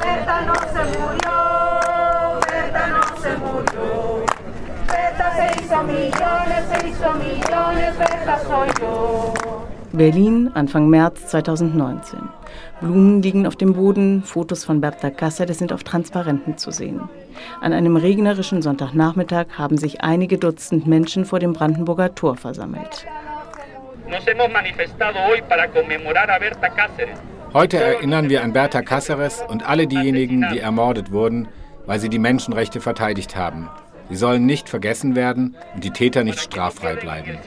Berta no se murió, Berta no se murió. Berta se hizo millones, Berta soy yo. Berlin, Anfang März 2019. Blumen liegen auf dem Boden, Fotos von Berta Cáceres sind auf Transparenten zu sehen. An einem regnerischen Sonntagnachmittag haben sich einige Dutzend Menschen vor dem Brandenburger Tor versammelt. Heute erinnern wir an Berta Cáceres und alle diejenigen, die ermordet wurden, weil sie die Menschenrechte verteidigt haben. Sie sollen nicht vergessen werden und die Täter nicht straffrei bleiben.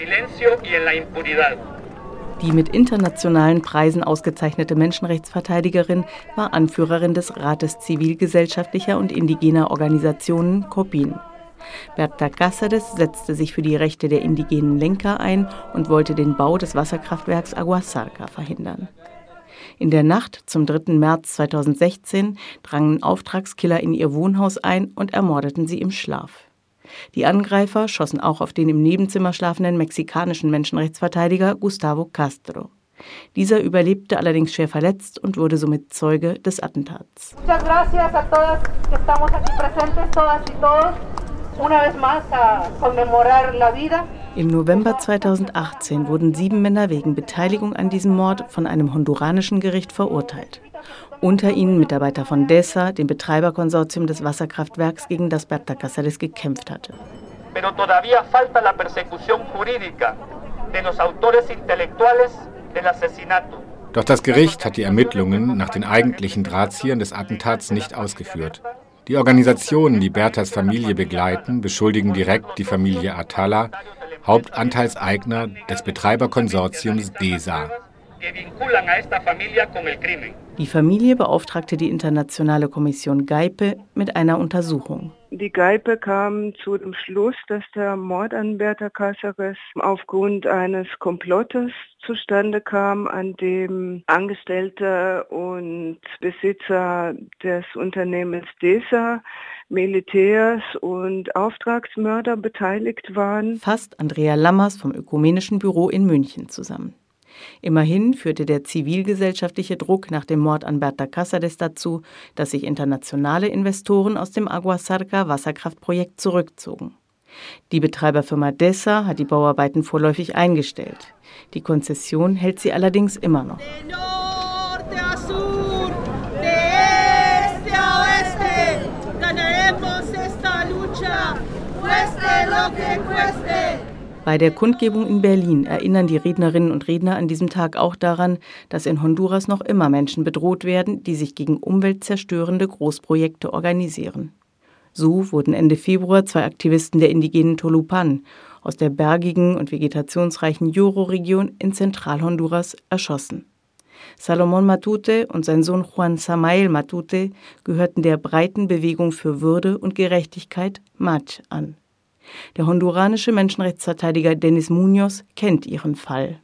Die mit internationalen Preisen ausgezeichnete Menschenrechtsverteidigerin war Anführerin des Rates zivilgesellschaftlicher und indigener Organisationen COPIN. Berta Cáceres setzte sich für die Rechte der indigenen Lenca ein und wollte den Bau des Wasserkraftwerks Agua Zarca verhindern. In der Nacht zum 3. März 2016 drangen Auftragskiller in ihr Wohnhaus ein und ermordeten sie im Schlaf. Die Angreifer schossen auch auf den im Nebenzimmer schlafenden mexikanischen Menschenrechtsverteidiger Gustavo Castro. Dieser überlebte allerdings schwer verletzt und wurde somit Zeuge des Attentats. Muchas gracias a todas que estamos aquí presentes, todas y todos, una vez más a conmemorar la vida. Im November 2018 wurden 7 Männer wegen Beteiligung an diesem Mord von einem honduranischen Gericht verurteilt. Unter ihnen Mitarbeiter von DESA, dem Betreiberkonsortium des Wasserkraftwerks, gegen das Berta Cáceres gekämpft hatte. Pero todavía falta la persecución jurídica de los autores intelectuales del asesinato. Doch das Gericht hat die Ermittlungen nach den eigentlichen Drahtziehern des Attentats nicht ausgeführt. Die Organisationen, die Bertas Familie begleiten, beschuldigen direkt die Familie Atala, Hauptanteilseigner des Betreiberkonsortiums DESA. Die Familie beauftragte die internationale Kommission GAIPE mit einer Untersuchung. Die GAIPE kam zu dem Schluss, dass der Mord an Berta Cáceres aufgrund eines Komplottes zustande kam, an dem Angestellte und Besitzer des Unternehmens DESA, Militärs und Auftragsmörder beteiligt waren. Fasst Andrea Lammers vom Ökumenischen Büro in München zusammen. Immerhin führte der zivilgesellschaftliche Druck nach dem Mord an Berta Cáceres dazu, dass sich internationale Investoren aus dem Agua Zarca Wasserkraftprojekt zurückzogen. Die Betreiberfirma DESA hat die Bauarbeiten vorläufig eingestellt. Die Konzession hält sie allerdings immer noch. Bei der Kundgebung in Berlin erinnern die Rednerinnen und Redner an diesem Tag auch daran, dass in Honduras noch immer Menschen bedroht werden, die sich gegen umweltzerstörende Großprojekte organisieren. So wurden Ende Februar 2 Aktivisten der indigenen Tolupan aus der bergigen und vegetationsreichen Yoro-Region in Zentralhonduras erschossen. Salomón Matute und sein Sohn Juan Samael Matute gehörten der breiten Bewegung für Würde und Gerechtigkeit MACH an. Der honduranische Menschenrechtsverteidiger Denis Muñoz kennt ihren Fall.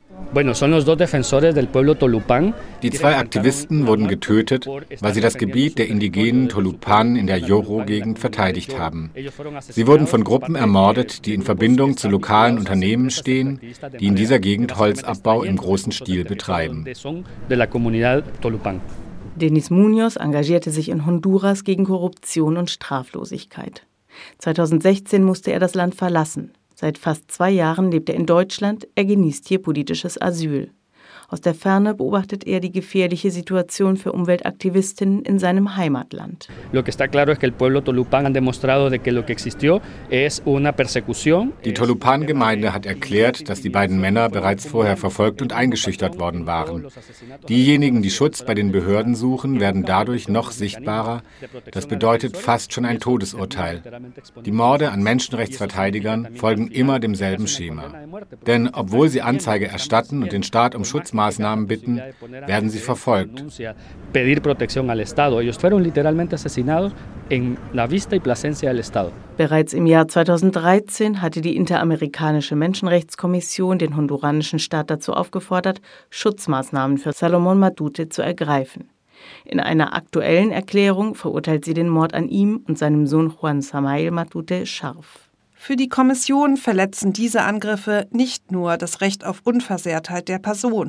Die 2 Aktivisten wurden getötet, weil sie das Gebiet der indigenen Tolupan in der Yoro-Gegend verteidigt haben. Sie wurden von Gruppen ermordet, die in Verbindung zu lokalen Unternehmen stehen, die in dieser Gegend Holzabbau im großen Stil betreiben. Denis Muñoz engagierte sich in Honduras gegen Korruption und Straflosigkeit. 2016 musste er das Land verlassen. Seit fast 2 Jahren lebt er in Deutschland, er genießt hier politisches Asyl. Aus der Ferne beobachtet er die gefährliche Situation für Umweltaktivistinnen in seinem Heimatland. Die Tolupan-Gemeinde hat erklärt, dass die beiden Männer bereits vorher verfolgt und eingeschüchtert worden waren. Diejenigen, die Schutz bei den Behörden suchen, werden dadurch noch sichtbarer. Das bedeutet fast schon ein Todesurteil. Die Morde an Menschenrechtsverteidigern folgen immer demselben Schema. Denn obwohl sie Anzeige erstatten und den Staat um Schutzmaßnahmen bitten, werden sie verfolgt. Bereits im Jahr 2013 hatte die Interamerikanische Menschenrechtskommission den honduranischen Staat dazu aufgefordert, Schutzmaßnahmen für Salomón Matute zu ergreifen. In einer aktuellen Erklärung verurteilt sie den Mord an ihm und seinem Sohn Juan Samael Matute scharf. Für die Kommission verletzen diese Angriffe nicht nur das Recht auf Unversehrtheit der Person.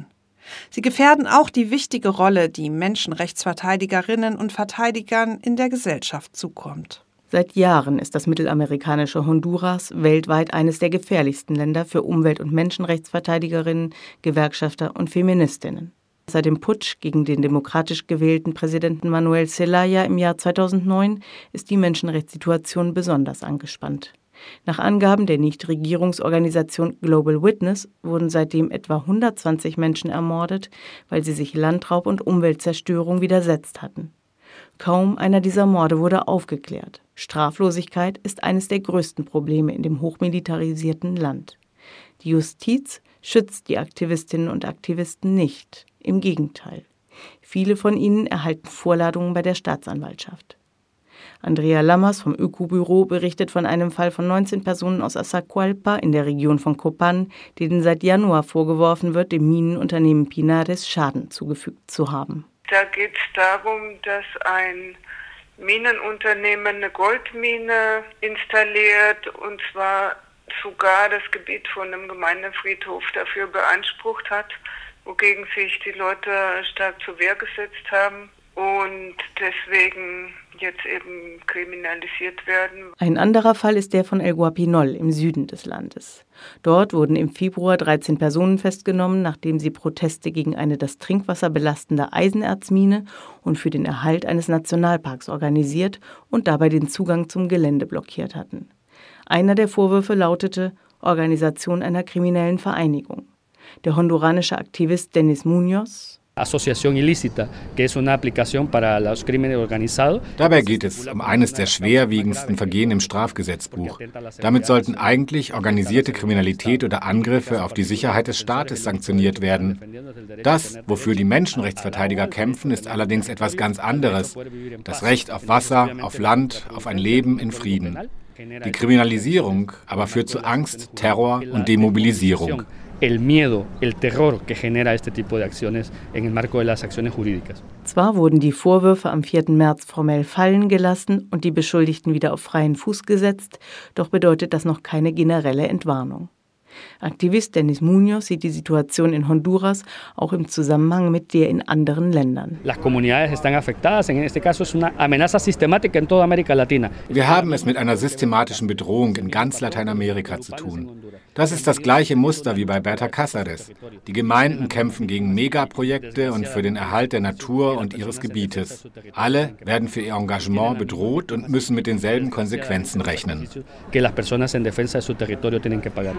Sie gefährden auch die wichtige Rolle, die Menschenrechtsverteidigerinnen und Verteidigern in der Gesellschaft zukommt. Seit Jahren ist das mittelamerikanische Honduras weltweit eines der gefährlichsten Länder für Umwelt- und Menschenrechtsverteidigerinnen, Gewerkschafter und Feministinnen. Seit dem Putsch gegen den demokratisch gewählten Präsidenten Manuel Zelaya im Jahr 2009 ist die Menschenrechtssituation besonders angespannt. Nach Angaben der Nichtregierungsorganisation Global Witness wurden seitdem etwa 120 Menschen ermordet, weil sie sich Landraub und Umweltzerstörung widersetzt hatten. Kaum einer dieser Morde wurde aufgeklärt. Straflosigkeit ist eines der größten Probleme in dem hochmilitarisierten Land. Die Justiz schützt die Aktivistinnen und Aktivisten nicht. Im Gegenteil. Viele von ihnen erhalten Vorladungen bei der Staatsanwaltschaft. Andrea Lammers vom Öko-Büro berichtet von einem Fall von 19 Personen aus Azacualpa in der Region von Copán, denen seit Januar vorgeworfen wird, dem Minenunternehmen Pinares Schaden zugefügt zu haben. Da geht es darum, dass ein Minenunternehmen eine Goldmine installiert und zwar sogar das Gebiet von einem Gemeindefriedhof dafür beansprucht hat, wogegen sich die Leute stark zur Wehr gesetzt haben und deswegen jetzt eben kriminalisiert werden. Ein anderer Fall ist der von El Guapinol im Süden des Landes. Dort wurden im Februar 13 Personen festgenommen, nachdem sie Proteste gegen eine das Trinkwasser belastende Eisenerzmine und für den Erhalt eines Nationalparks organisiert und dabei den Zugang zum Gelände blockiert hatten. Einer der Vorwürfe lautete Organisation einer kriminellen Vereinigung. Der honduranische Aktivist Denis Muñoz: Asociación ilícita, que es una aplicación para los crímenes organizados. Dabei geht es um eines der schwerwiegendsten Vergehen im Strafgesetzbuch. Damit sollten eigentlich organisierte Kriminalität oder Angriffe auf die Sicherheit des Staates sanktioniert werden. Das, wofür die Menschenrechtsverteidiger kämpfen, ist allerdings etwas ganz anderes. Das Recht auf Wasser, auf Land, auf ein Leben in Frieden. Die Kriminalisierung aber führt zu Angst, Terror und Demobilisierung. El miedo, el terror que genera este tipo de acciones en el marco de las acciones jurídicas. Zwar wurden die Vorwürfe am 4. März formell fallen gelassen und die Beschuldigten wieder auf freien Fuß gesetzt, doch bedeutet das noch keine generelle Entwarnung. Aktivist Denis Muñoz sieht die Situation in Honduras auch im Zusammenhang mit der in anderen Ländern. Las comunidades están afectadas, en este caso es una amenaza sistemática en toda América Latina. Wir haben es mit einer systematischen Bedrohung in ganz Lateinamerika zu tun. Das ist das gleiche Muster wie bei Berta Cáceres. Die Gemeinden kämpfen gegen Megaprojekte und für den Erhalt der Natur und ihres Gebietes. Alle werden für ihr Engagement bedroht und müssen mit denselben Konsequenzen rechnen. Que las personas en defensa de su territorio tienen que pagar.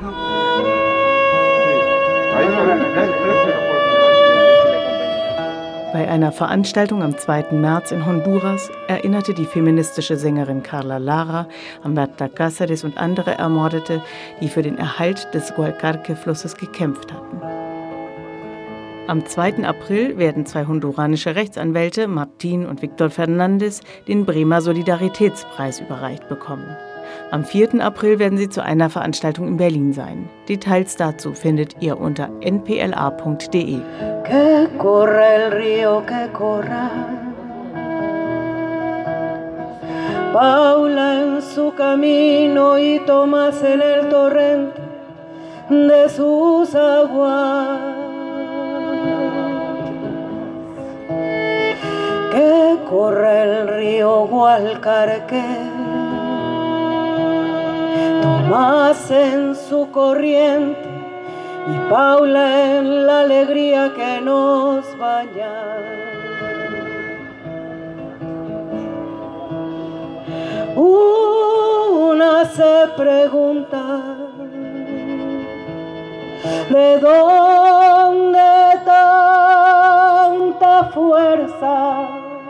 Bei einer Veranstaltung am 2. März in Honduras erinnerte die feministische Sängerin Carla Lara an Berta Cáceres und andere Ermordete, die für den Erhalt des Gualcarque-Flusses gekämpft hatten. Am 2. April werden 2 honduranische Rechtsanwälte, Martín und Víctor Fernández, den Bremer Solidaritätspreis überreicht bekommen. Am 4. April werden sie zu einer Veranstaltung in Berlin sein. Details dazu findet ihr unter npla.de. Que corra el río, que corra. Paula en su camino y Tomás en el torrente de sus aguas. Que corra el río Gualcarque. Tomás en su corriente y Paula en la alegría que nos baña. Una se pregunta, ¿de dónde tanta fuerza?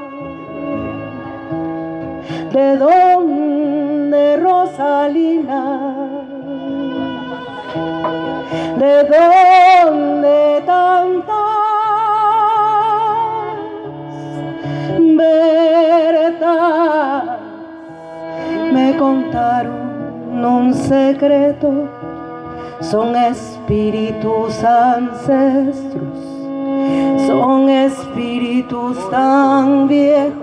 ¿De dónde Rosalina? ¿De dónde tantas verdades? Me contaron un secreto, son espíritus ancestros, son espíritus tan viejos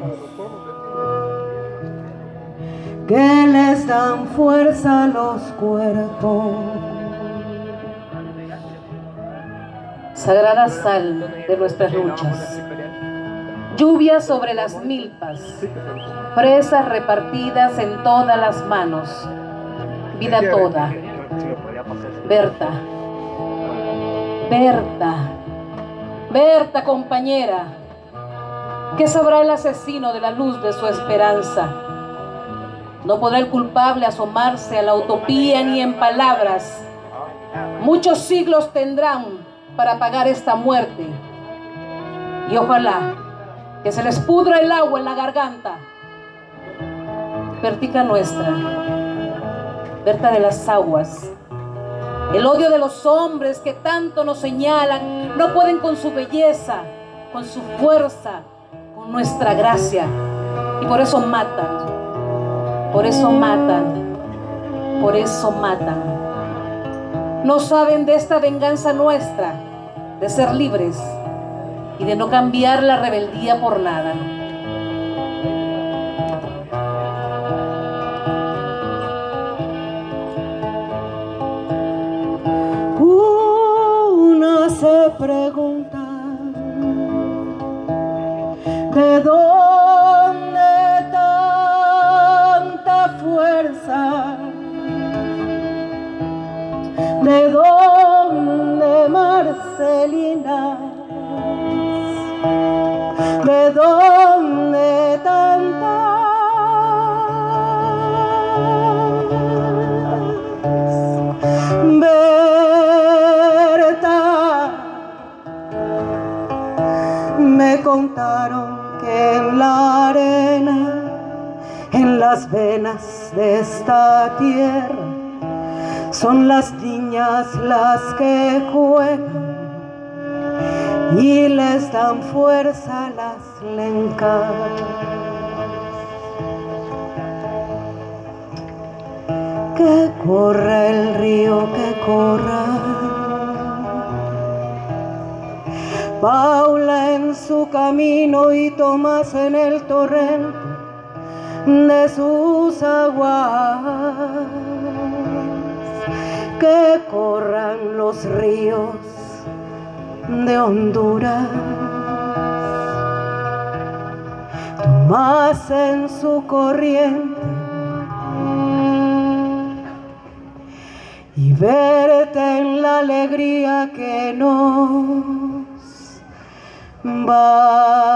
que les dan fuerza a los cuerpos. sagrada sal de nuestras luchas. Lluvia sobre las milpas, fresas repartidas en todas las manos. Vida toda. Berta, Berta, Berta, compañera. ¿Qué sabrá el asesino de la luz de su esperanza? No podrá el culpable asomarse a la utopía ni en palabras. Muchos siglos tendrán para pagar esta muerte. Y ojalá que se les pudra el agua en la garganta. Bertica nuestra, Berta de las aguas. El odio de los hombres que tanto nos señalan, no pueden con su belleza, con su fuerza, con nuestra gracia. Y por eso matan, por eso matan, por eso matan. No saben de esta venganza nuestra, de ser libres y de no cambiar la rebeldía por nada. Una se pregunta ¿de dónde tanta fuerza? ¿De dónde, Marcelina? ¿De dónde tantas? Berta, me contaron que en la arena, en las venas de esta tierra, son las niñas las que juegan y les dan fuerza a las lencas. Que corra el río, que corra. Paula en su camino y Tomás en el torrente de sus aguas. Que corran los ríos de Honduras. Tomás en su corriente y verte en la alegría que nos va.